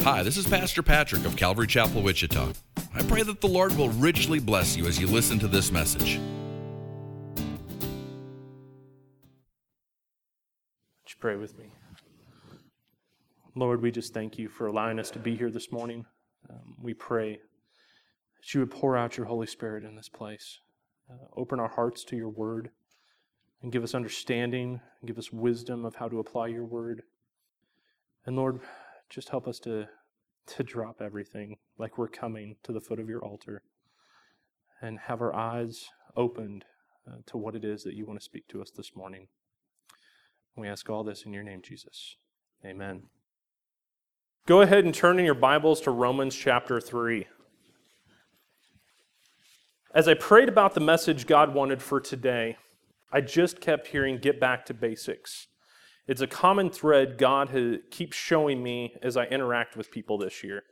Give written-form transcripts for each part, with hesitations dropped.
Hi, this is Pastor Patrick of Calvary Chapel, Wichita. I pray that the Lord will richly bless you as you listen to this message. Would you pray with me? Lord, we just thank you for allowing us to be here this morning. We pray that you would pour out your Holy Spirit in this place. Open our hearts to your word and give us understanding and give us wisdom of how to apply your word. And Lord, just help us to drop everything like we're coming to the foot of your altar and have our eyes opened to what it is that you want to speak to us this morning. We ask all this in your name, Jesus. Amen. Go ahead and turn in your Bibles to Romans chapter 3. As I prayed about the message God wanted for today, I just kept hearing get back to basics. It's a common thread God keeps showing me as I interact with people this year.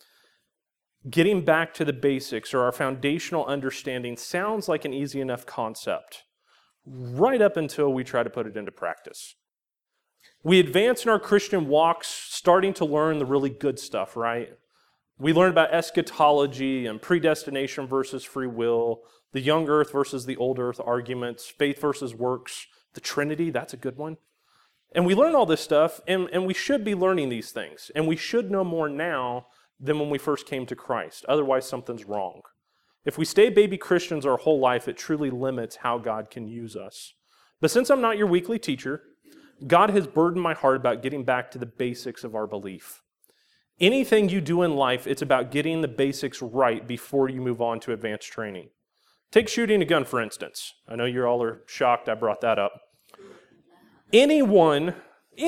Getting back to the basics or our foundational understanding sounds like an easy enough concept, right up until we try to put it into practice. We advance in our Christian walks starting to learn the really good stuff, right? We learn about eschatology and predestination versus free will, the young earth versus the old earth arguments, faith versus works, the Trinity, that's a good one. And we learn all this stuff, and we should be learning these things. And we should know more now than when we first came to Christ. Otherwise, something's wrong. If we stay baby Christians our whole life, it truly limits how God can use us. But since I'm not your weekly teacher, God has burdened my heart about getting back to the basics of our belief. Anything you do in life, it's about getting the basics right before you move on to advanced training. Take shooting a gun, for instance. I know you all are shocked I brought that up. Anyone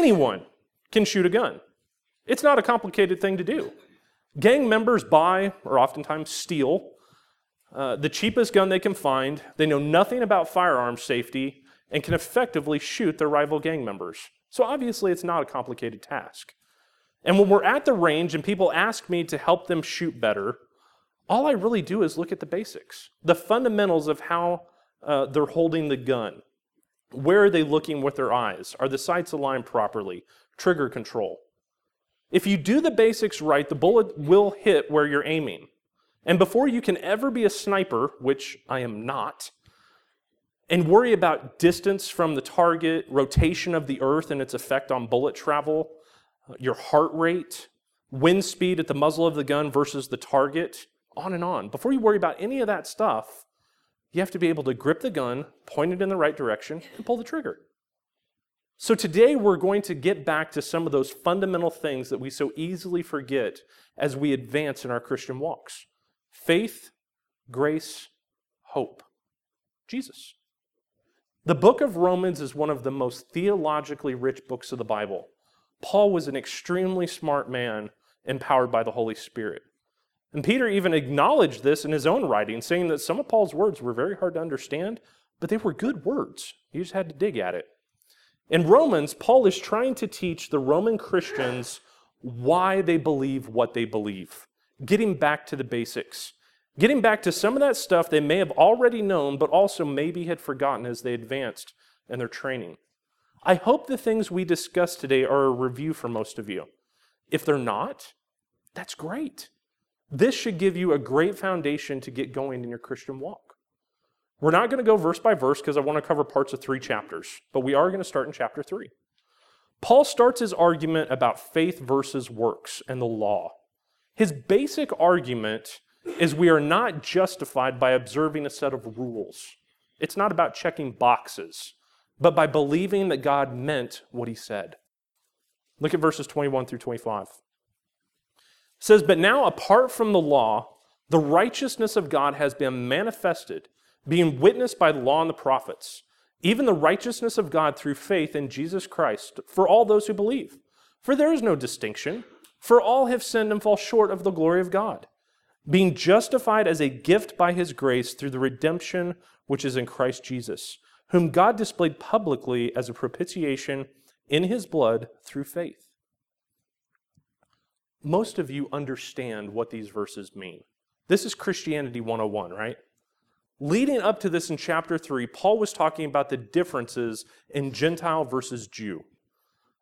can shoot a gun. It's not a complicated thing to do. Gang members buy, or oftentimes steal, the cheapest gun they can find. They know nothing about firearms safety and can effectively shoot their rival gang members. So obviously it's not a complicated task. And when we're at the range and people ask me to help them shoot better, all I really do is look at the basics, the fundamentals of how they're holding the gun. Where are they looking with their eyes? Are the sights aligned properly? Trigger control. If you do the basics right, the bullet will hit where you're aiming. And before you can ever be a sniper, which I am not, and worry about distance from the target, rotation of the earth and its effect on bullet travel, your heart rate, wind speed at the muzzle of the gun versus the target, on and on. Before you worry about any of that stuff, you have to be able to grip the gun, point it in the right direction, and pull the trigger. So today we're going to get back to some of those fundamental things that we so easily forget as we advance in our Christian walks. Faith, grace, hope. Jesus. The book of Romans is one of the most theologically rich books of the Bible. Paul was an extremely smart man, empowered by the Holy Spirit. And Peter even acknowledged this in his own writing, saying that some of Paul's words were very hard to understand, but they were good words. You just had to dig at it. In Romans, Paul is trying to teach the Roman Christians why they believe what they believe, getting back to the basics, getting back to some of that stuff they may have already known, but also maybe had forgotten as they advanced in their training. I hope the things we discuss today are a review for most of you. If they're not, that's great. This should give you a great foundation to get going in your Christian walk. We're not going to go verse by verse because I want to cover parts of 3 chapters, but we are going to start in chapter 3. Paul starts his argument about faith versus works and the law. His basic argument is we are not justified by observing a set of rules. It's not about checking boxes, but by believing that God meant what he said. Look at verses 21 through 25. It says, "But now apart from the law, the righteousness of God has been manifested, being witnessed by the law and the prophets, even the righteousness of God through faith in Jesus Christ for all those who believe. For there is no distinction, for all have sinned and fall short of the glory of God, being justified as a gift by his grace through the redemption which is in Christ Jesus, whom God displayed publicly as a propitiation in his blood through faith." Most of you understand what these verses mean. This is Christianity 101, right? Leading up to this in chapter 3, Paul was talking about the differences in Gentile versus Jew.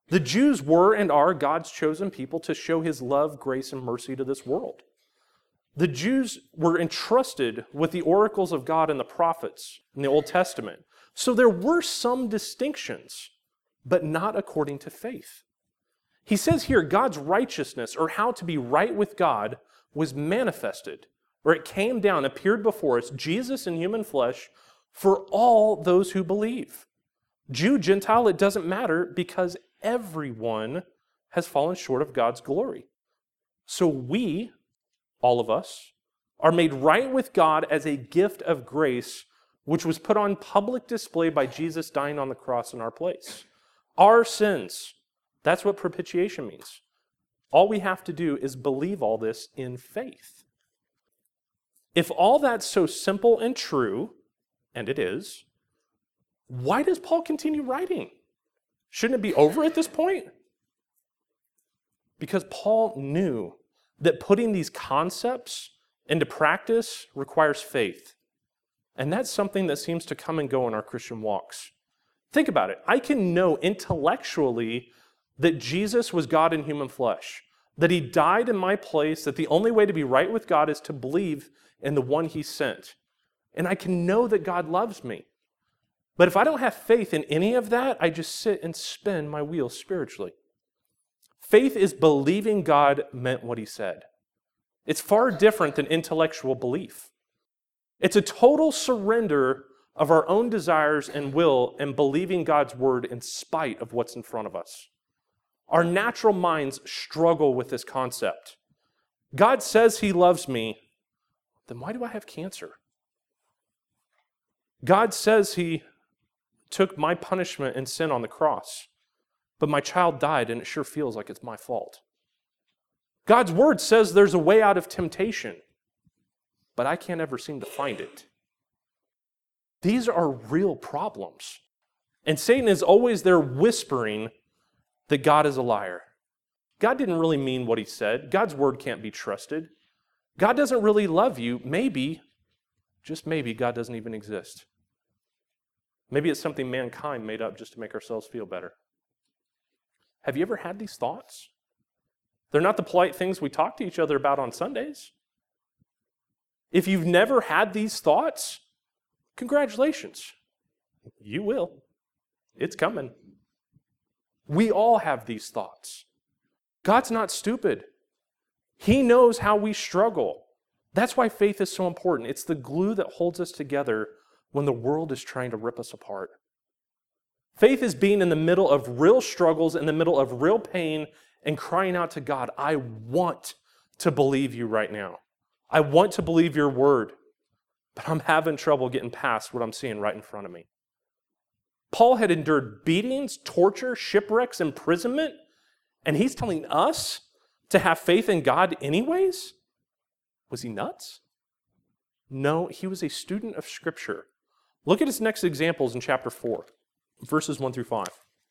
The Jews were and are God's chosen people to show his love, grace, and mercy to this world. The Jews were entrusted with the oracles of God and the prophets in the Old Testament. So there were some distinctions, but not according to faith. He says here, God's righteousness, or how to be right with God, was manifested, or it came down, appeared before us, Jesus in human flesh, for all those who believe. Jew, Gentile, it doesn't matter, because everyone has fallen short of God's glory. So we, all of us, are made right with God as a gift of grace, which was put on public display by Jesus dying on the cross in our place. Our sins, that's what propitiation means. All we have to do is believe all this in faith. If all that's so simple and true, and it is, why does Paul continue writing? Shouldn't it be over at this point? Because Paul knew that putting these concepts into practice requires faith. And that's something that seems to come and go in our Christian walks. Think about it. I can know intellectually that Jesus was God in human flesh, that he died in my place, that the only way to be right with God is to believe in the one he sent. And I can know that God loves me. But if I don't have faith in any of that, I just sit and spin my wheels spiritually. Faith is believing God meant what he said. It's far different than intellectual belief. It's a total surrender of our own desires and will and believing God's word in spite of what's in front of us. Our natural minds struggle with this concept. God says he loves me, then why do I have cancer? God says he took my punishment and sin on the cross, but my child died and it sure feels like it's my fault. God's word says there's a way out of temptation, but I can't ever seem to find it. These are real problems. And Satan is always there whispering that God is a liar. God didn't really mean what he said. God's word can't be trusted. God doesn't really love you. Maybe, just maybe, God doesn't even exist. Maybe it's something mankind made up just to make ourselves feel better. Have you ever had these thoughts? They're not the polite things we talk to each other about on Sundays. If you've never had these thoughts, congratulations. You will. It's coming. We all have these thoughts. God's not stupid. He knows how we struggle. That's why faith is so important. It's the glue that holds us together when the world is trying to rip us apart. Faith is being in the middle of real struggles, in the middle of real pain, and crying out to God, I want to believe you right now. I want to believe your word, but I'm having trouble getting past what I'm seeing right in front of me. Paul had endured beatings, torture, shipwrecks, imprisonment, and he's telling us to have faith in God anyways? Was he nuts? No, he was a student of Scripture. Look at his next examples in chapter 4, verses 1 through 5.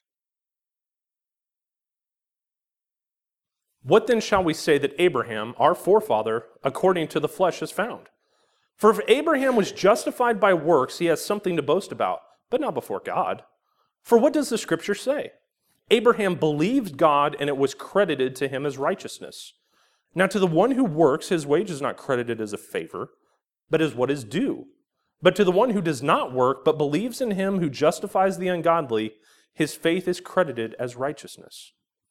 What then shall we say that Abraham, our forefather, according to the flesh, has found? For if Abraham was justified by works, he has something to boast about, but not before God. For what does the Scripture say? Abraham believed God, and it was credited to him as righteousness. Now to the one who works, his wage is not credited as a favor, but as what is due. But to the one who does not work, but believes in him who justifies the ungodly, his faith is credited as righteousness.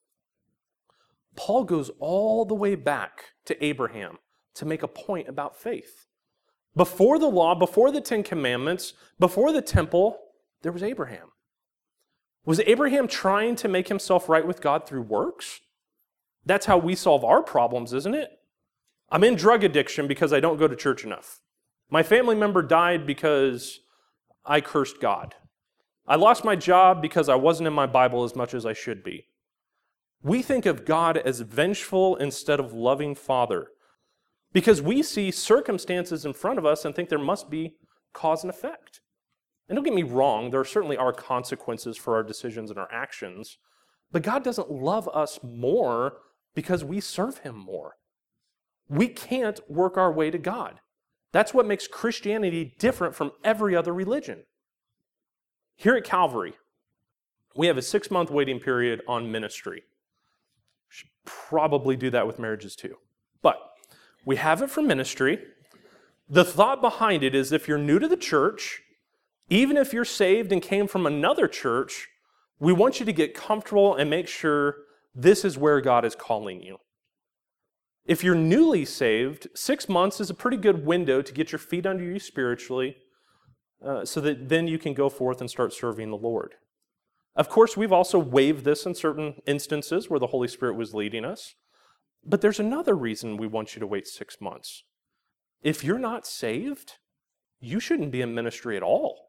Paul goes all the way back to Abraham to make a point about faith. Before the law, before the 10 Commandments, before the temple, there was Abraham. Was Abraham trying to make himself right with God through works? That's how we solve our problems, isn't it? I'm in drug addiction because I don't go to church enough. My family member died because I cursed God. I lost my job because I wasn't in my Bible as much as I should be. We think of God as vengeful instead of loving Father because we see circumstances in front of us and think there must be cause and effect. And don't get me wrong, there certainly are consequences for our decisions and our actions, but God doesn't love us more because we serve him more. We can't work our way to God. That's what makes Christianity different from every other religion. Here at Calvary, We have a 6-month waiting period on ministry. Should probably do that with marriages too. But we have it for ministry. The thought behind it is if you're new to the church, even if you're saved and came from another church, we want you to get comfortable and make sure this is where God is calling you. If you're newly saved, 6 months is a pretty good window to get your feet under you spiritually, so that then you can go forth and start serving the Lord. Of course, we've also waived this in certain instances where the Holy Spirit was leading us. But there's another reason we want you to wait 6 months. If you're not saved, you shouldn't be in ministry at all.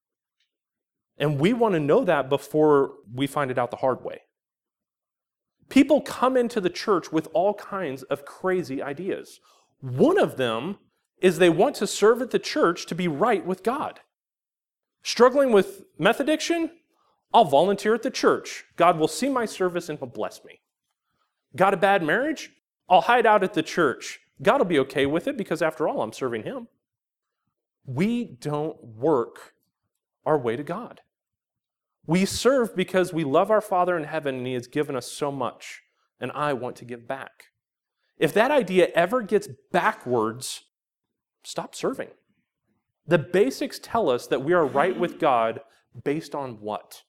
And we want to know that before we find it out the hard way. People come into the church with all kinds of crazy ideas. One of them is they want to serve at the church to be right with God. Struggling with meth addiction? I'll volunteer at the church. God will see my service and He'll bless me. Got a bad marriage? I'll hide out at the church. God will be okay with it because after all, I'm serving Him. We don't work our way to God. We serve because we love our Father in heaven and He has given us so much, and I want to give back. If that idea ever gets backwards, stop serving. The basics tell us that we are right with God based on what?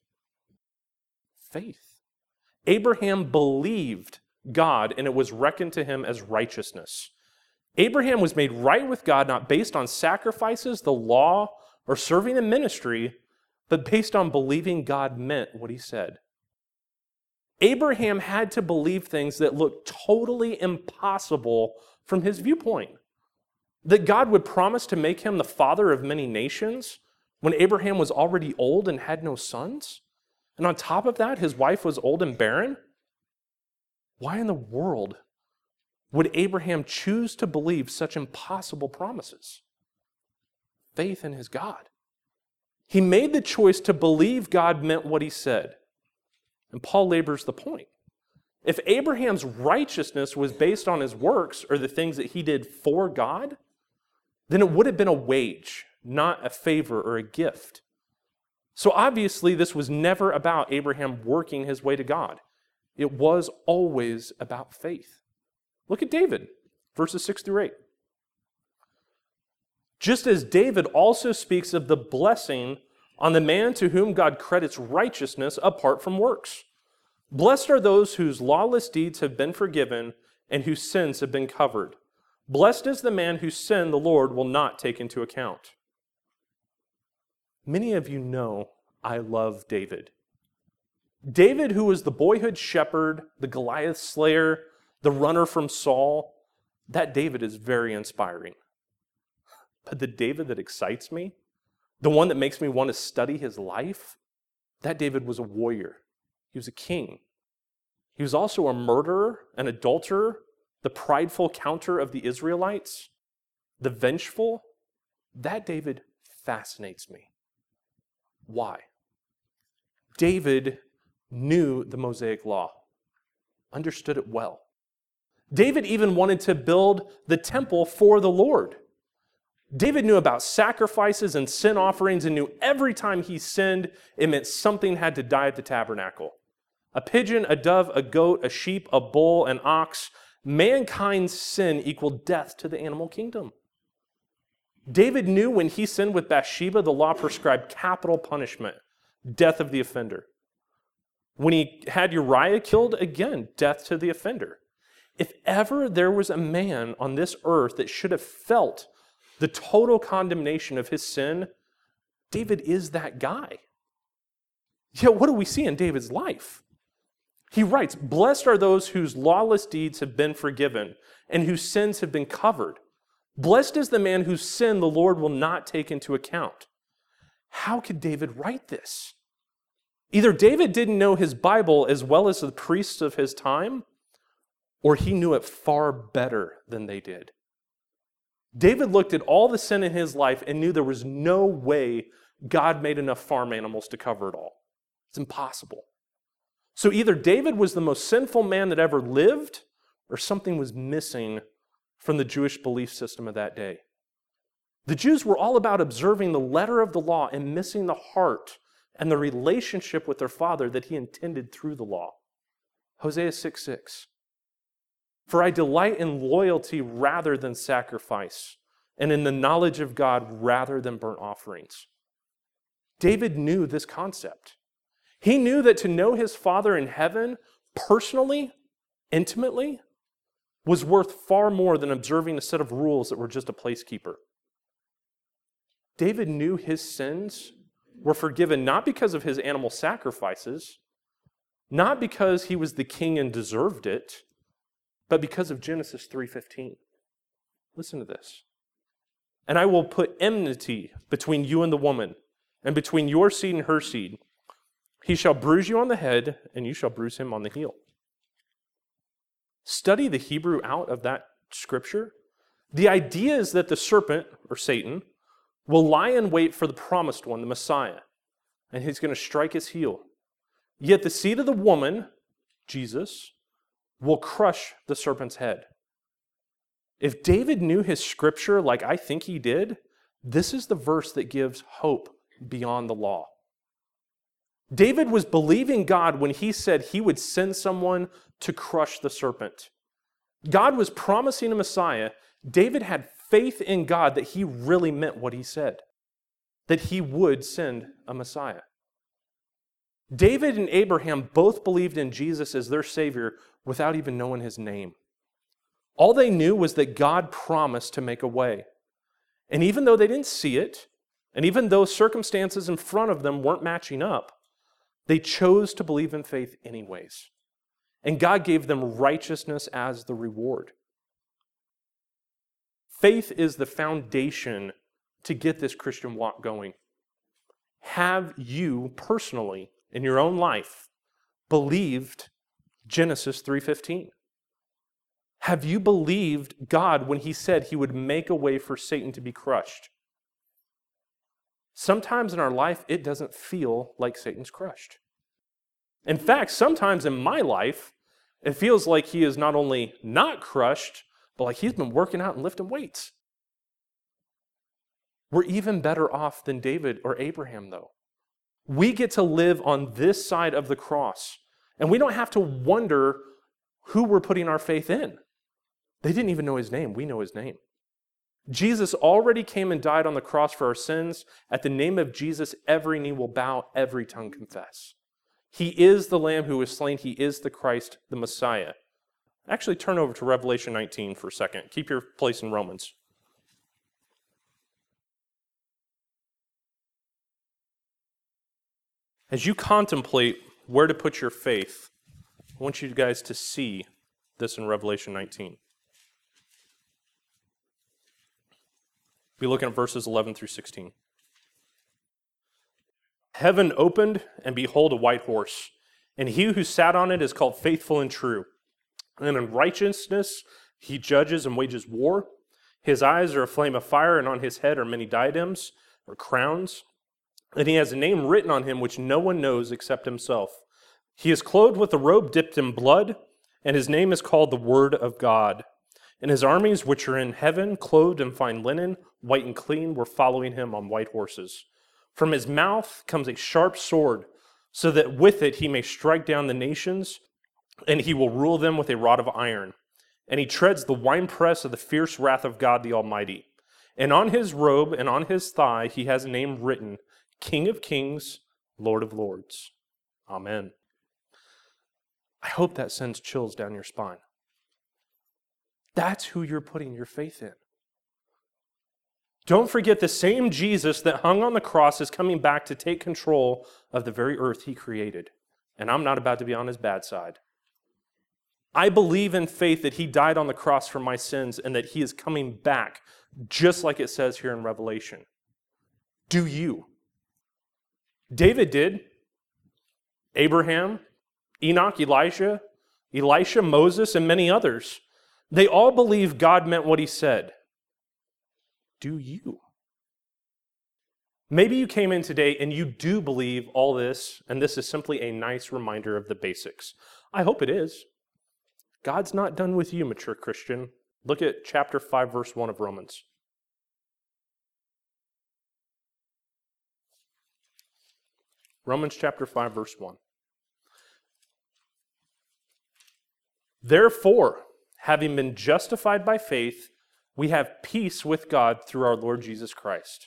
Faith. Abraham believed God and it was reckoned to him as righteousness. Abraham was made right with God not based on sacrifices, the law, or serving in ministry, but based on believing God meant what He said. Abraham had to believe things that looked totally impossible from his viewpoint. That God would promise to make him the father of many nations when Abraham was already old and had no sons? And on top of that, his wife was old and barren? Why in the world would Abraham choose to believe such impossible promises? Faith in his God. He made the choice to believe God meant what He said. And Paul labors the point. If Abraham's righteousness was based on his works or the things that he did for God, then it would have been a wage, not a favor or a gift. So obviously, this was never about Abraham working his way to God. It was always about faith. Look at David, verses 6 through 8. Just as David also speaks of the blessing on the man to whom God credits righteousness apart from works. Blessed are those whose lawless deeds have been forgiven and whose sins have been covered. Blessed is the man whose sin the Lord will not take into account. Many of you know I love David. David, who was the boyhood shepherd, the Goliath slayer, the runner from Saul, that David is very inspiring. But the David that excites me, the one that makes me want to study his life, that David was a warrior. He was a king. He was also a murderer, an adulterer, the prideful counter of the Israelites, the vengeful. That David fascinates me. Why? David knew the Mosaic Law, understood it well. David even wanted to build the temple for the Lord. David knew about sacrifices and sin offerings and knew every time he sinned, it meant something had to die at the tabernacle. A pigeon, a dove, a goat, a sheep, a bull, an ox. Mankind's sin equaled death to the animal kingdom. David knew when he sinned with Bathsheba, the law prescribed capital punishment, death of the offender. When he had Uriah killed, again, death to the offender. If ever there was a man on this earth that should have felt the total condemnation of his sin, David is that guy. Yet what do we see in David's life? He writes, "Blessed are those whose lawless deeds have been forgiven and whose sins have been covered. Blessed is the man whose sin the Lord will not take into account." How could David write this? Either David didn't know his Bible as well as the priests of his time, or he knew it far better than they did. David looked at all the sin in his life and knew there was no way God made enough farm animals to cover it all. It's impossible. So either David was the most sinful man that ever lived, or something was missing from the Jewish belief system of that day. The Jews were all about observing the letter of the law and missing the heart and the relationship with their Father that he intended through the law. Hosea 6:6. For I delight in loyalty rather than sacrifice, and in the knowledge of God rather than burnt offerings. David knew this concept. He knew that to know his Father in heaven personally, intimately, was worth far more than observing a set of rules that were just a placekeeper. David knew his sins were forgiven not because of his animal sacrifices, not because he was the king and deserved it, but because of Genesis 3:15. Listen to this. And I will put enmity between you and the woman, and between your seed and her seed. He shall bruise you on the head, and you shall bruise him on the heel. Study the Hebrew out of that scripture. The idea is that the serpent, or Satan, will lie in wait for the promised one, the Messiah, and he's going to strike his heel. Yet the seed of the woman, Jesus, will crush the serpent's head. If David knew his scripture like I think he did, this is the verse that gives hope beyond the law. David was believing God when he said he would send someone to crush the serpent. God was promising a Messiah. David had faith in God that he really meant what he said, that he would send a Messiah. David and Abraham both believed in Jesus as their Savior without even knowing his name. All they knew was that God promised to make a way. And even though they didn't see it, and even though circumstances in front of them weren't matching up, they chose to believe in faith anyways. And God gave them righteousness as the reward. Faith is the foundation to get this Christian walk going. Have you personally, in your own life, believed Genesis 3:15? Have you believed God when he said he would make a way for Satan to be crushed? Sometimes in our life, it doesn't feel like Satan's crushed. In fact, sometimes in my life, it feels like he is not only not crushed, but like he's been working out and lifting weights. We're even better off than David or Abraham, though. We get to live on this side of the cross, and we don't have to wonder who we're putting our faith in. They didn't even know his name. We know his name. Jesus already came and died on the cross for our sins. At the name of Jesus, every knee will bow, every tongue confess. He is the Lamb who was slain. He is the Christ, the Messiah. Actually, turn over to Revelation 19 for a second. Keep your place in Romans. As you contemplate where to put your faith, I want you guys to see this in Revelation 19. Be looking at verses 11 through 16. Heaven opened, and behold, a white horse. And he who sat on it is called Faithful and True. And in righteousness he judges and wages war. His eyes are a flame of fire, and on his head are many diadems, or crowns. And he has a name written on him which no one knows except himself. He is clothed with a robe dipped in blood, and his name is called the Word of God. And his armies, which are in heaven, clothed in fine linen, white and clean, were following him on white horses. From his mouth comes a sharp sword, so that with it he may strike down the nations, and he will rule them with a rod of iron. And he treads the winepress of the fierce wrath of God the Almighty. And on his robe and on his thigh he has a name written, King of Kings, Lord of Lords. Amen. I hope that sends chills down your spine. That's who you're putting your faith in. Don't forget the same Jesus that hung on the cross is coming back to take control of the very earth he created. And I'm not about to be on his bad side. I believe in faith that he died on the cross for my sins and that he is coming back, just like it says here in Revelation. Do you? David did. Abraham, Enoch, Elijah, Elisha, Moses, and many others. They all believe God meant what he said. Do you? Maybe you came in today and you do believe all this, and this is simply a nice reminder of the basics. I hope it is. God's not done with you, mature Christian. Look at chapter 5, verse 1 of Romans. Romans chapter 5, verse 1. Therefore, having been justified by faith, we have peace with God through our Lord Jesus Christ.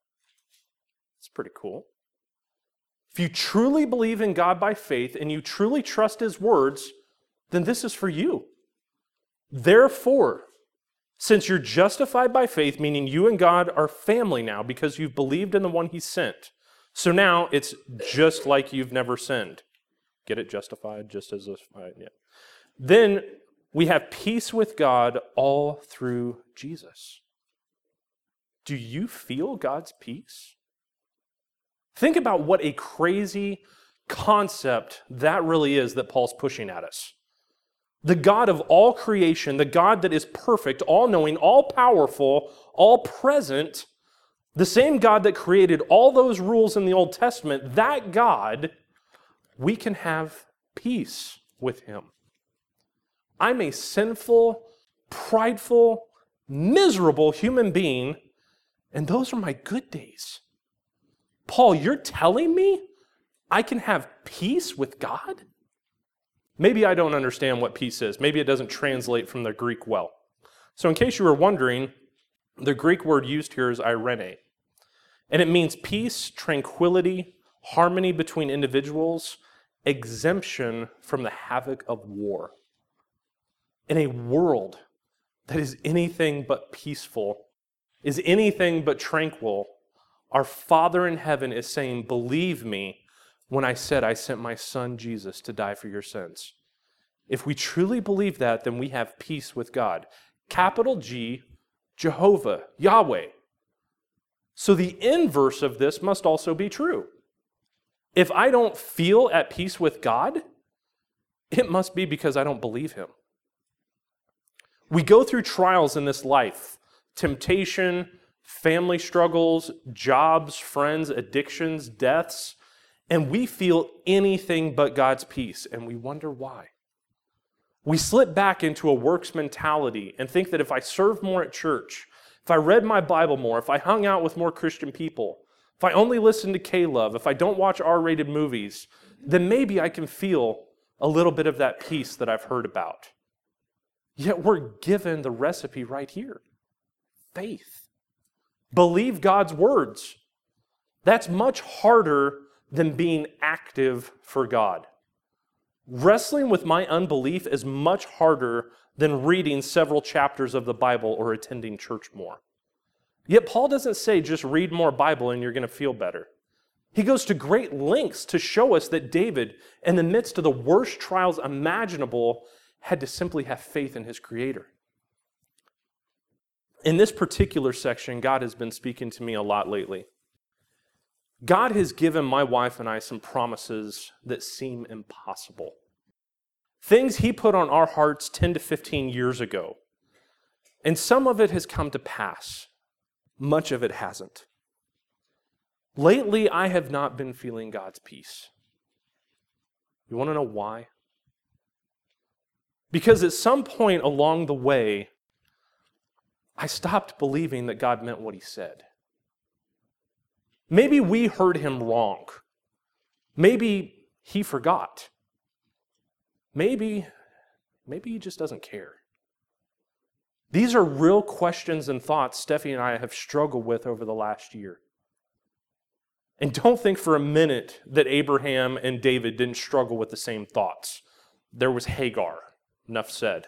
It's pretty cool. If you truly believe in God by faith and you truly trust His words, then this is for you. Therefore, since you're justified by faith, meaning you and God are family now because you've believed in the one He sent. So now it's just like you've never sinned. Get it? Justified, just as if, yeah. Then we have peace with God all through Jesus. Do you feel God's peace? Think about what a crazy concept that really is that Paul's pushing at us. The God of all creation, the God that is perfect, all-knowing, all-powerful, all-present, the same God that created all those rules in the Old Testament, that God, we can have peace with Him. I'm a sinful, prideful, miserable human being, and those are my good days. Paul, you're telling me I can have peace with God? Maybe I don't understand what peace is. Maybe it doesn't translate from the Greek well. So in case you were wondering, the Greek word used here is eirene. And it means peace, tranquility, harmony between individuals, exemption from the havoc of war. In a world that is anything but peaceful, is anything but tranquil, our Father in heaven is saying, believe me when I said I sent my Son Jesus to die for your sins. If we truly believe that, then we have peace with God. Capital G, Jehovah, Yahweh. So the inverse of this must also be true. If I don't feel at peace with God, it must be because I don't believe Him. We go through trials in this life, temptation, family struggles, jobs, friends, addictions, deaths, and we feel anything but God's peace, and we wonder why. We slip back into a works mentality and think that if I serve more at church, if I read my Bible more, if I hung out with more Christian people, if I only listen to K-Love, if I don't watch R-rated movies, then maybe I can feel a little bit of that peace that I've heard about. Yet we're given the recipe right here. Faith. Believe God's words. That's much harder than being active for God. Wrestling with my unbelief is much harder than reading several chapters of the Bible or attending church more. Yet Paul doesn't say just read more Bible and you're going to feel better. He goes to great lengths to show us that David, in the midst of the worst trials imaginable, had to simply have faith in his Creator. In this particular section, God has been speaking to me a lot lately. God has given my wife and I some promises that seem impossible. Things He put on our hearts 10 to 15 years ago. And some of it has come to pass. Much of it hasn't. Lately, I have not been feeling God's peace. You want to know why? Because at some point along the way, I stopped believing that God meant what He said. Maybe we heard Him wrong. Maybe He forgot. Maybe He just doesn't care. These are real questions and thoughts Steffi and I have struggled with over the last year. And don't think for a minute that Abraham and David didn't struggle with the same thoughts. There was Hagar, enough said.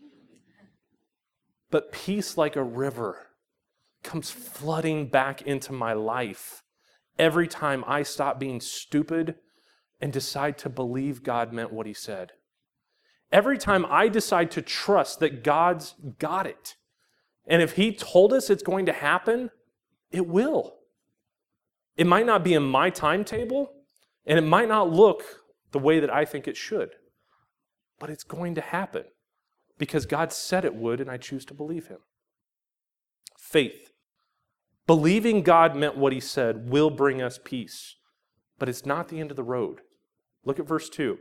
But peace like a river comes flooding back into my life every time I stop being stupid and decide to believe God meant what He said. Every time I decide to trust that God's got it. And if He told us it's going to happen, it will. It might not be in my timetable, and it might not look the way that I think it should. But it's going to happen because God said it would, and I choose to believe Him. Faith. Believing God meant what He said will bring us peace. But it's not the end of the road. Look at verse 2.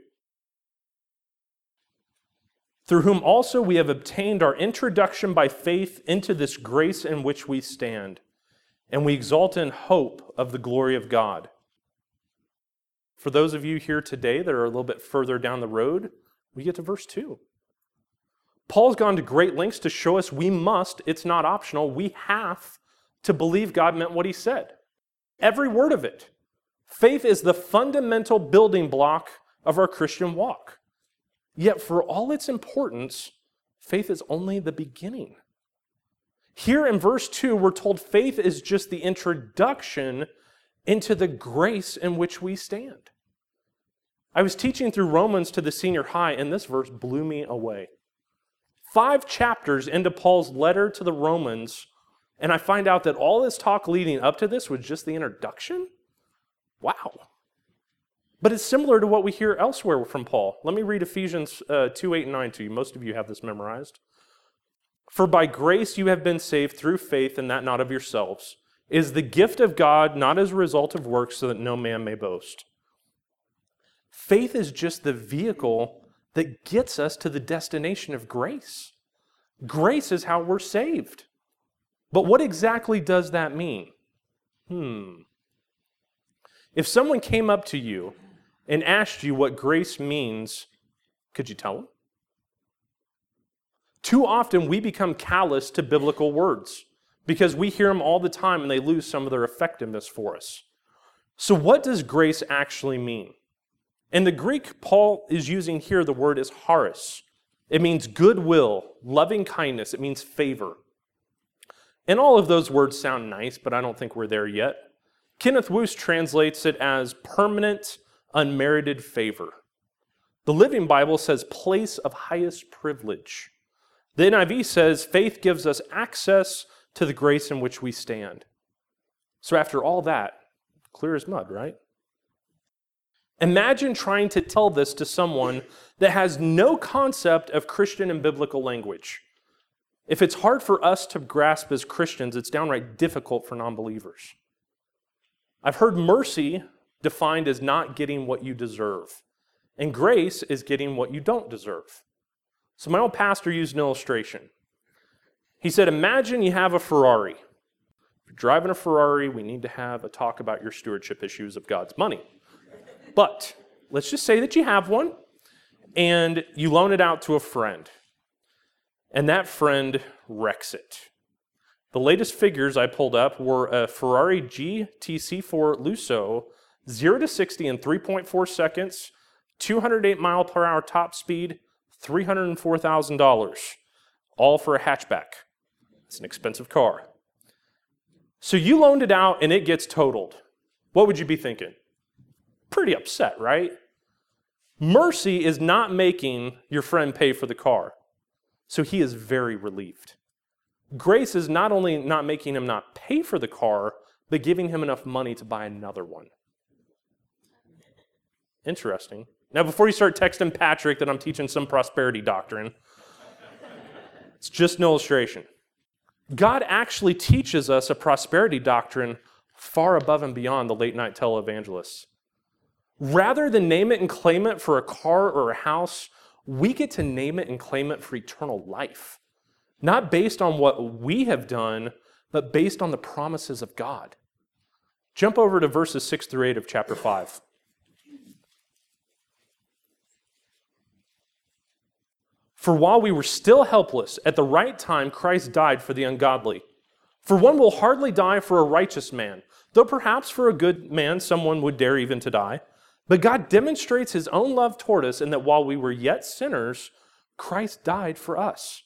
Through whom also we have obtained our introduction by faith into this grace in which we stand, and we exult in hope of the glory of God. For those of you here today that are a little bit further down the road, we get to verse 2. Paul's gone to great lengths to show us we must, it's not optional, we have to believe God meant what he said. Every word of it. Faith is the fundamental building block of our Christian walk. Yet for all its importance, faith is only the beginning. Here in verse 2, we're told faith is just the introduction into the grace in which we stand. I was teaching through Romans to the senior high, and this verse blew me away. 5 chapters into Paul's letter to the Romans, and I find out that all this talk leading up to this was just the introduction? Wow. But it's similar to what we hear elsewhere from Paul. Let me read Ephesians 2, 8, and 9 to you. Most of you have this memorized. For by grace you have been saved through faith, and that not of yourselves. It is the gift of God, not as a result of works, so that no man may boast. Faith is just the vehicle that gets us to the destination of grace. Grace is how we're saved. But what exactly does that mean? If someone came up to you and asked you what grace means, could you tell them? Too often we become callous to biblical words because we hear them all the time and they lose some of their effectiveness for us. So what does grace actually mean? In the Greek, Paul is using here the word is charis. It means goodwill, loving kindness. It means favor. And all of those words sound nice, but I don't think we're there yet. Kenneth Wuest translates it as permanent, unmerited favor. The Living Bible says place of highest privilege. The NIV says faith gives us access to the grace in which we stand. So after all that, clear as mud, right? Imagine trying to tell this to someone that has no concept of Christian and biblical language. If it's hard for us to grasp as Christians, it's downright difficult for non-believers. I've heard mercy defined as not getting what you deserve, and grace is getting what you don't deserve. So my old pastor used an illustration. He said, imagine you have a Ferrari. If you're driving a Ferrari, we need to have a talk about your stewardship issues of God's money. But let's just say that you have one and you loan it out to a friend, and that friend wrecks it. The latest figures I pulled up were a Ferrari GTC4 Lusso, 0 to 60 in 3.4 seconds, 208 mile per hour top speed, $304,000, all for a hatchback. It's an expensive car. So you loaned it out and it gets totaled. What would you be thinking? Pretty upset, right? Mercy is not making your friend pay for the car, so he is very relieved. Grace is not only not making him not pay for the car, but giving him enough money to buy another one. Interesting. Now, before you start texting Patrick that I'm teaching some prosperity doctrine, it's just an illustration. God actually teaches us a prosperity doctrine far above and beyond the late night televangelists. Rather than name it and claim it for a car or a house, we get to name it and claim it for eternal life. Not based on what we have done, but based on the promises of God. Jump over to verses 6 through 8 of chapter 5. For while we were still helpless, at the right time Christ died for the ungodly. For one will hardly die for a righteous man, though perhaps for a good man someone would dare even to die. But God demonstrates his own love toward us in that while we were yet sinners, Christ died for us.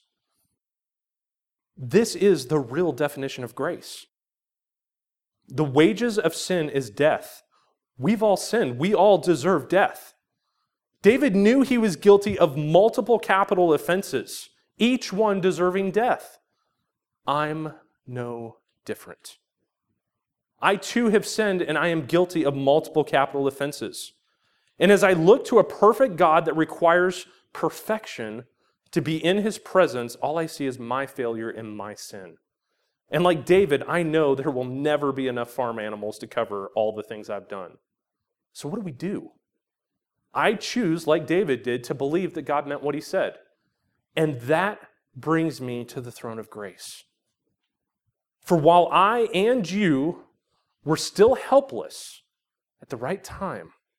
This is the real definition of grace. The wages of sin is death. We've all sinned. We all deserve death. David knew he was guilty of multiple capital offenses, each one deserving death. I'm no different. I too have sinned, and I am guilty of multiple capital offenses. And as I look to a perfect God that requires perfection to be in his presence, all I see is my failure and my sin. And like David, I know there will never be enough farm animals to cover all the things I've done. So what do? I choose, like David did, to believe that God meant what he said. And that brings me to the throne of grace. For while I and you were still helpless, at the right time,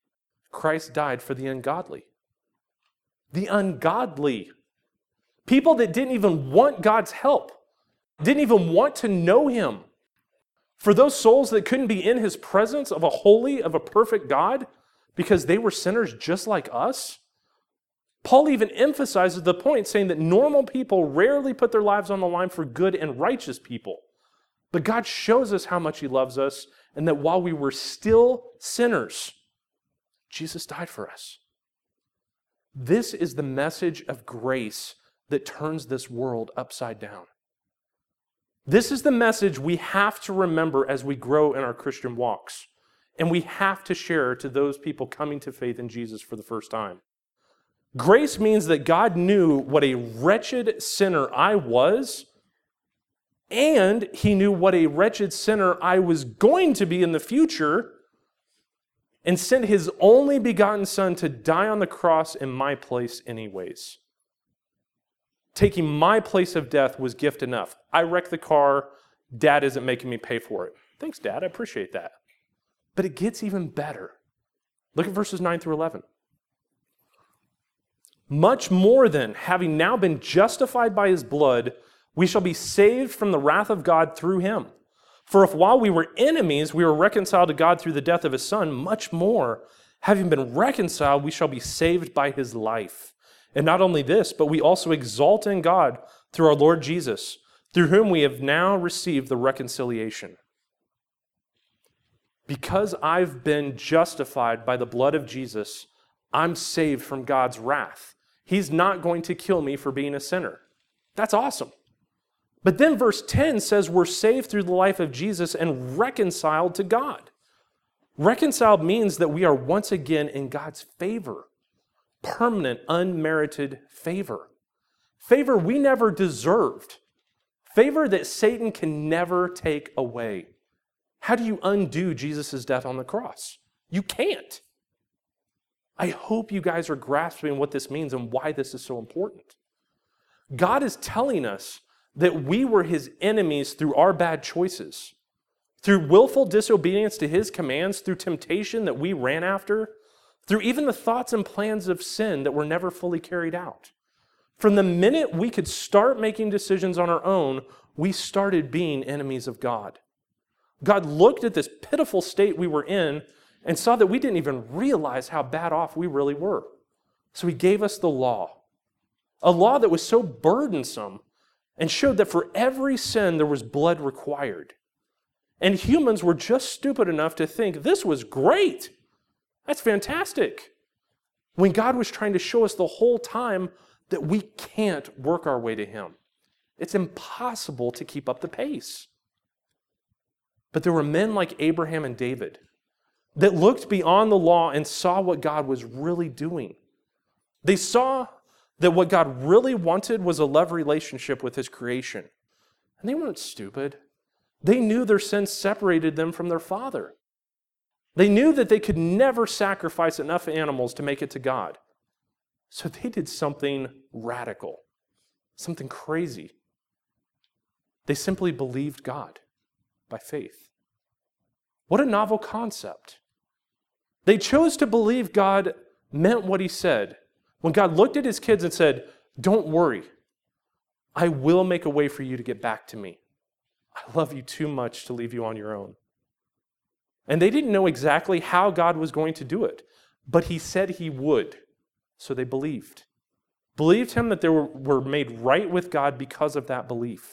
Christ died for the ungodly. The ungodly. People that didn't even want God's help, didn't even want to know him. For those souls that couldn't be in his presence of a holy, of a perfect God, because they were sinners just like us. Paul even emphasizes the point, saying that normal people rarely put their lives on the line for good and righteous people. But God shows us how much he loves us, and that while we were still sinners, Jesus died for us. This is the message of grace that turns this world upside down. This is the message we have to remember as we grow in our Christian walks. And we have to share to those people coming to faith in Jesus for the first time. Grace means that God knew what a wretched sinner I was, and he knew what a wretched sinner I was going to be in the future, and sent his only begotten Son to die on the cross in my place anyways. Taking my place of death was gift enough. I wrecked the car. Dad isn't making me pay for it. Thanks, Dad. I appreciate that. But it gets even better. Look at verses 9 through 11. Much more than, having now been justified by his blood, we shall be saved from the wrath of God through him. For if while we were enemies, we were reconciled to God through the death of his Son, much more, having been reconciled, we shall be saved by his life. And not only this, but we also exalt in God through our Lord Jesus, through whom we have now received the reconciliation. Because I've been justified by the blood of Jesus, I'm saved from God's wrath. He's not going to kill me for being a sinner. That's awesome. But then verse 10 says we're saved through the life of Jesus and reconciled to God. Reconciled means that we are once again in God's favor. Permanent, unmerited favor. Favor we never deserved. Favor that Satan can never take away. How do you undo Jesus' death on the cross? You can't. I hope you guys are grasping what this means and why this is so important. God is telling us that we were his enemies through our bad choices, through willful disobedience to his commands, through temptation that we ran after, through even the thoughts and plans of sin that were never fully carried out. From the minute we could start making decisions on our own, we started being enemies of God. God looked at this pitiful state we were in and saw that we didn't even realize how bad off we really were. So he gave us the law, a law that was so burdensome and showed that for every sin there was blood required. And humans were just stupid enough to think this was great. That's fantastic. When God was trying to show us the whole time that we can't work our way to him. It's impossible to keep up the pace. But there were men like Abraham and David that looked beyond the law and saw what God was really doing. They saw that what God really wanted was a love relationship with his creation. And they weren't stupid. They knew their sin separated them from their Father. They knew that they could never sacrifice enough animals to make it to God. So they did something radical, something crazy. They simply believed God by faith. What a novel concept. They chose to believe God meant what he said. When God looked at his kids and said, "Don't worry, I will make a way for you to get back to me. I love you too much to leave you on your own." And they didn't know exactly how God was going to do it, but he said he would. So they believed. Believed him that they were made right with God because of that belief.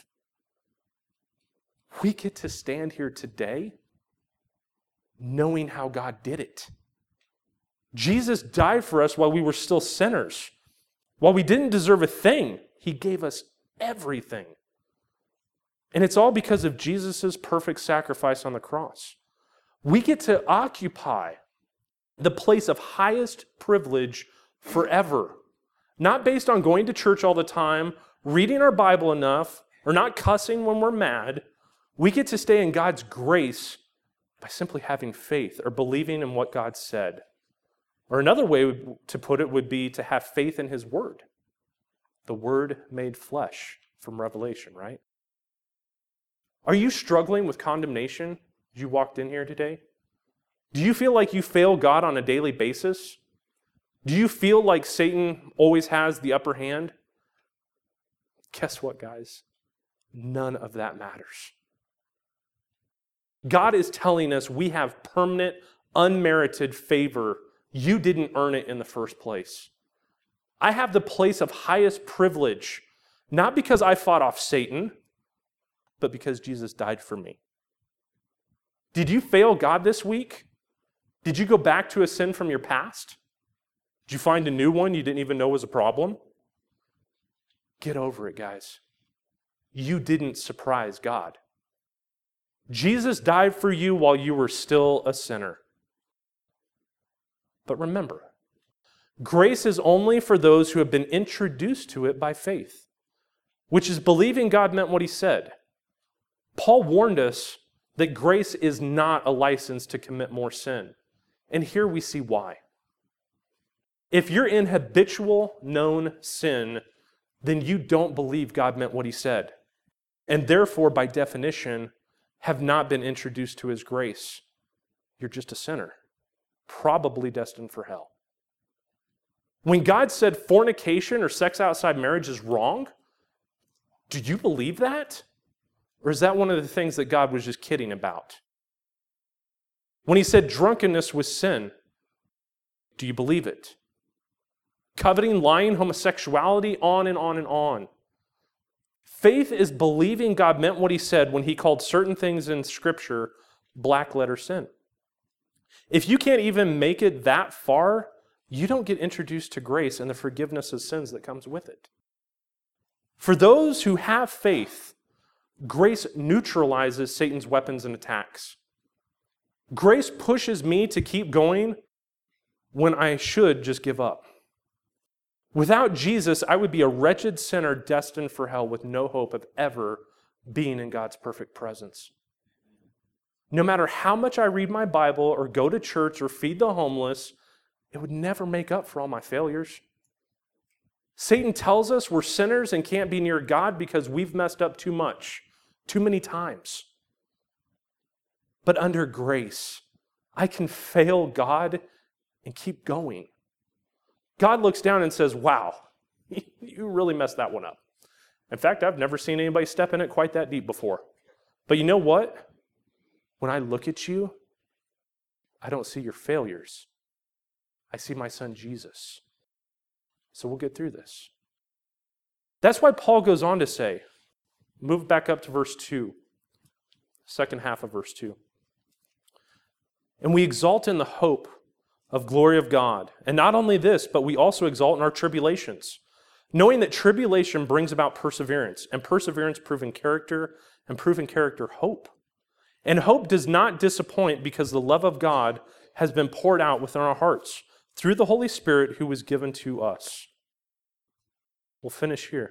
We get to stand here today knowing how God did it. Jesus died for us while we were still sinners. While we didn't deserve a thing, he gave us everything. And it's all because of Jesus' perfect sacrifice on the cross. We get to occupy the place of highest privilege forever. Not based on going to church all the time, reading our Bible enough, or not cussing when we're mad. We get to stay in God's grace by simply having faith or believing in what God said. Or another way to put it would be to have faith in his word. The word made flesh from Revelation, right? Are you struggling with condemnation as you walked in here today? Do you feel like you fail God on a daily basis? Do you feel like Satan always has the upper hand? Guess what, guys? None of that matters. God is telling us we have permanent, unmerited favor. You didn't earn it in the first place. I have the place of highest privilege, not because I fought off Satan, but because Jesus died for me. Did you fail God this week? Did you go back to a sin from your past? Did you find a new one you didn't even know was a problem? Get over it, guys. You didn't surprise God. Jesus died for you while you were still a sinner. But remember, grace is only for those who have been introduced to it by faith, which is believing God meant what he said. Paul warned us that grace is not a license to commit more sin. And here we see why. If you're in habitual, known sin, then you don't believe God meant what he said. And therefore, by definition, have not been introduced to his grace. You're just a sinner, probably destined for hell. When God said fornication or sex outside marriage is wrong, do you believe that? Or is that one of the things that God was just kidding about? When he said drunkenness was sin, do you believe it? Coveting, lying, homosexuality, on and on and on. Faith is believing God meant what he said when he called certain things in Scripture black letter sin. If you can't even make it that far, you don't get introduced to grace and the forgiveness of sins that comes with it. For those who have faith, grace neutralizes Satan's weapons and attacks. Grace pushes me to keep going when I should just give up. Without Jesus, I would be a wretched sinner destined for hell with no hope of ever being in God's perfect presence. No matter how much I read my Bible or go to church or feed the homeless, it would never make up for all my failures. Satan tells us we're sinners and can't be near God because we've messed up too much, too many times. But under grace, I can fail God and keep going. God looks down and says, wow, you really messed that one up. In fact, I've never seen anybody step in it quite that deep before. But you know what? When I look at you, I don't see your failures. I see my son Jesus. So we'll get through this. That's why Paul goes on to say, move back up to verse 2, second half of verse 2. And we exalt in the hope of glory of God. And not only this, but we also exalt in our tribulations, knowing that tribulation brings about perseverance, and perseverance proven character, and proven character hope. And hope does not disappoint because the love of God has been poured out within our hearts through the Holy Spirit who was given to us. We'll finish here.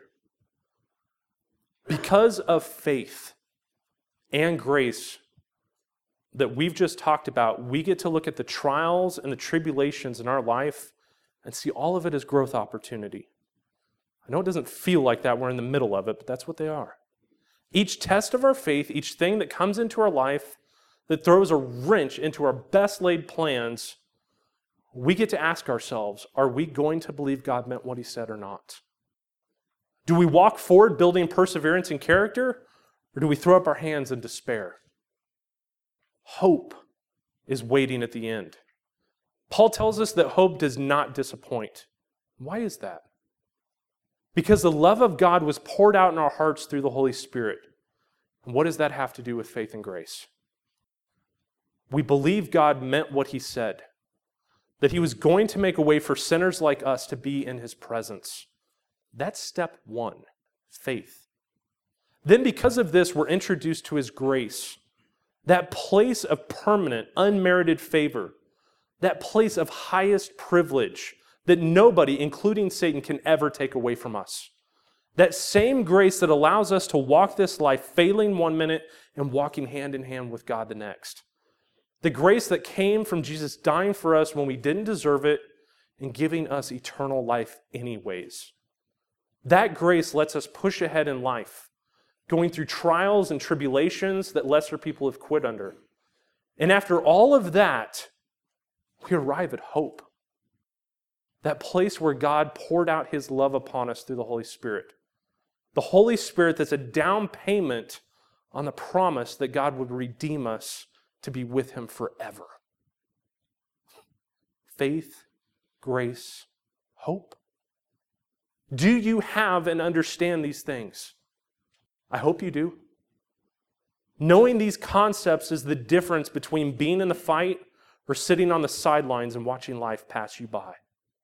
Because of faith and grace that we've just talked about, we get to look at the trials and the tribulations in our life and see all of it as growth opportunity. I know it doesn't feel like that, we're in the middle of it, but that's what they are. Each test of our faith, each thing that comes into our life that throws a wrench into our best laid plans, we get to ask ourselves, are we going to believe God meant what he said or not? Do we walk forward building perseverance and character, or do we throw up our hands in despair? Hope is waiting at the end. Paul tells us that hope does not disappoint. Why is that? Because the love of God was poured out in our hearts through the Holy Spirit. And what does that have to do with faith and grace? We believe God meant what he said, that he was going to make a way for sinners like us to be in his presence. That's step one, faith. Then because of this, we're introduced to his grace, that place of permanent, unmerited favor, that place of highest privilege that nobody, including Satan, can ever take away from us. That same grace that allows us to walk this life failing one minute and walking hand in hand with God the next. The grace that came from Jesus dying for us when we didn't deserve it and giving us eternal life anyways. That grace lets us push ahead in life, going through trials and tribulations that lesser people have quit under. And after all of that, we arrive at hope. That place where God poured out his love upon us through the Holy Spirit. The Holy Spirit that's a down payment on the promise that God would redeem us to be with him forever. Faith, grace, hope. Do you have and understand these things? I hope you do. Knowing these concepts is the difference between being in the fight or sitting on the sidelines and watching life pass you by.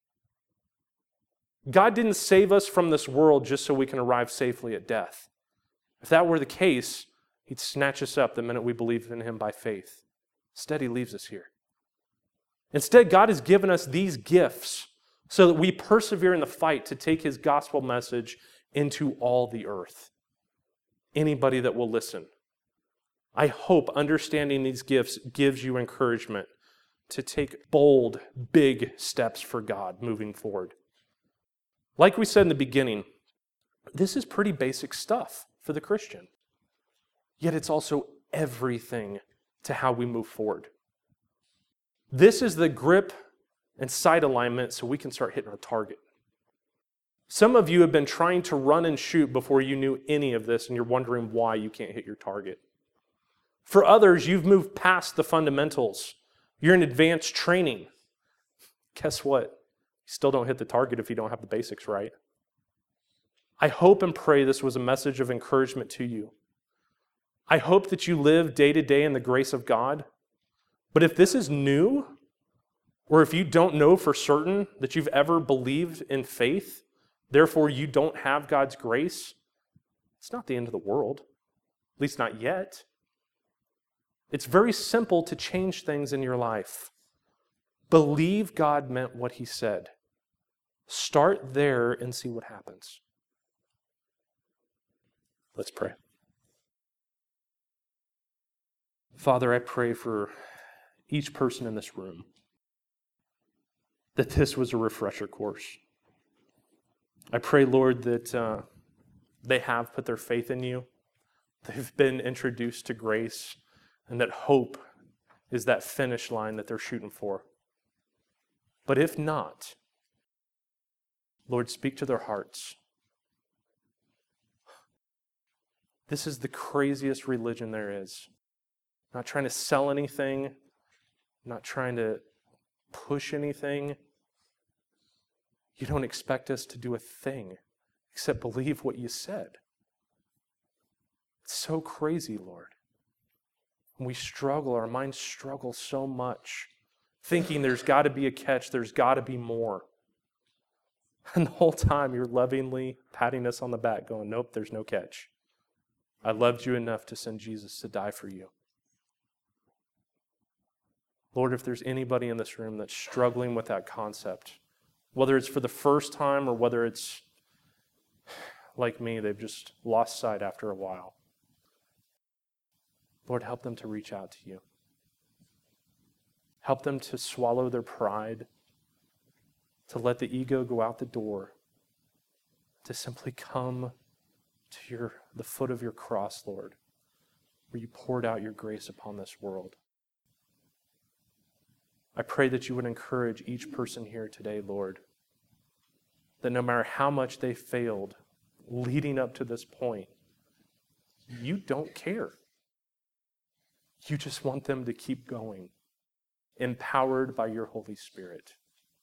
God didn't save us from this world just so we can arrive safely at death. If that were the case, he'd snatch us up the minute we believe in him by faith. Instead, he leaves us here. Instead, God has given us these gifts so that we persevere in the fight to take his gospel message into all the earth. Anybody that will listen. I hope understanding these gifts gives you encouragement to take bold, big steps for God moving forward. Like we said in the beginning, this is pretty basic stuff for the Christian. Yet it's also everything to how we move forward. This is the grip and sight alignment so we can start hitting our target. Some of you have been trying to run and shoot before you knew any of this, and you're wondering why you can't hit your target. For others, you've moved past the fundamentals. You're in advanced training. Guess what? You still don't hit the target if you don't have the basics right. I hope and pray this was a message of encouragement to you. I hope that you live day to day in the grace of God. But if this is new, or if you don't know for certain that you've ever believed in faith, therefore you don't have God's grace, it's not the end of the world. At least not yet. It's very simple to change things in your life. Believe God meant what he said. Start there and see what happens. Let's pray. Father, I pray for each person in this room that this was a refresher course. I pray, Lord, that they have put their faith in you. They've been introduced to grace, and that hope is that finish line that they're shooting for. But if not, Lord, speak to their hearts. This is the craziest religion there is. Not trying to sell anything, not trying to push anything. You don't expect us to do a thing except believe what you said. It's so crazy, Lord. We struggle, our minds struggle so much, thinking there's got to be a catch, there's got to be more. And the whole time you're lovingly patting us on the back, going, nope, there's no catch. I loved you enough to send Jesus to die for you. Lord, if there's anybody in this room that's struggling with that concept, whether it's for the first time or whether it's like me, they've just lost sight after a while, Lord, help them to reach out to you. Help them to swallow their pride, to let the ego go out the door, to simply come to the foot of your cross, Lord, where you poured out your grace upon this world. I pray that you would encourage each person here today, Lord, that no matter how much they failed leading up to this point, you don't care. You just want them to keep going, empowered by your Holy Spirit.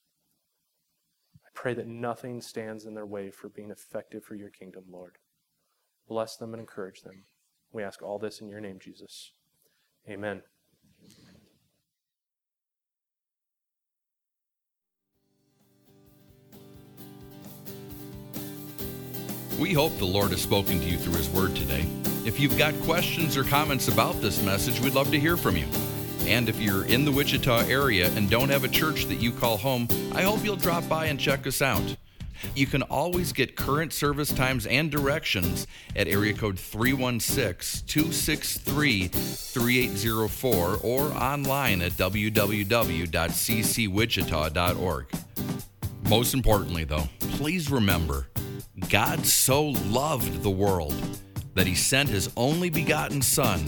I pray that nothing stands in their way for being effective for your kingdom, Lord. Bless them and encourage them. We ask all this in your name, Jesus. Amen. We hope the Lord has spoken to you through his word today. If you've got questions or comments about this message, we'd love to hear from you. And if you're in the Wichita area and don't have a church that you call home, I hope you'll drop by and check us out. You can always get current service times and directions at area code 316-263-3804 or online at www.ccwichita.org. Most importantly, though, please remember, God so loved the world that he sent his only begotten Son,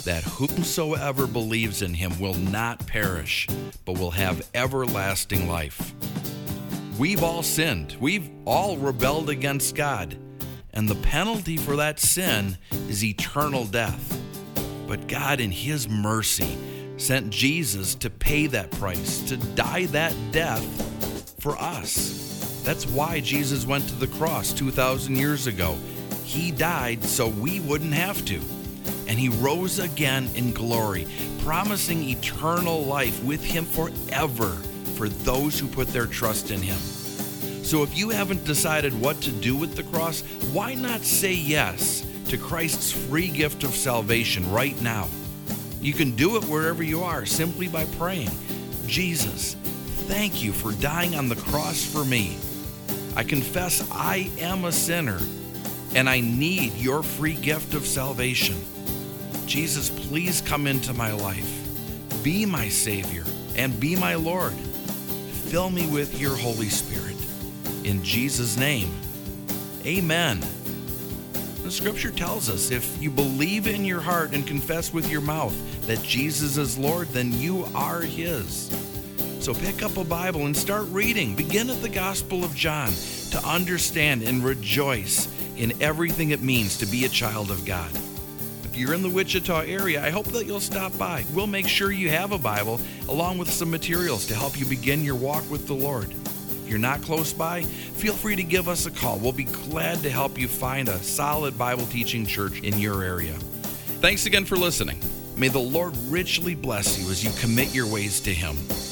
that whomsoever believes in him will not perish, but will have everlasting life. We've all sinned. We've all rebelled against God. And the penalty for that sin is eternal death. But God, in his mercy, sent Jesus to pay that price, to die that death for us. That's why Jesus went to the cross 2,000 years ago. He died so we wouldn't have to. And he rose again in glory, promising eternal life with him forever for those who put their trust in him. So if you haven't decided what to do with the cross, why not say yes to Christ's free gift of salvation right now? You can do it wherever you are simply by praying, Jesus, thank you for dying on the cross for me. I confess I am a sinner and I need your free gift of salvation. Jesus, please come into my life. Be my Savior and be my Lord. Fill me with your Holy Spirit. In Jesus' name, amen. The scripture tells us if you believe in your heart and confess with your mouth that Jesus is Lord, then you are his. So pick up a Bible and start reading. Begin at the Gospel of John to understand and rejoice in everything it means to be a child of God. If you're in the Wichita area, I hope that you'll stop by. We'll make sure you have a Bible along with some materials to help you begin your walk with the Lord. If you're not close by, feel free to give us a call. We'll be glad to help you find a solid Bible teaching church in your area. Thanks again for listening. May the Lord richly bless you as you commit your ways to him.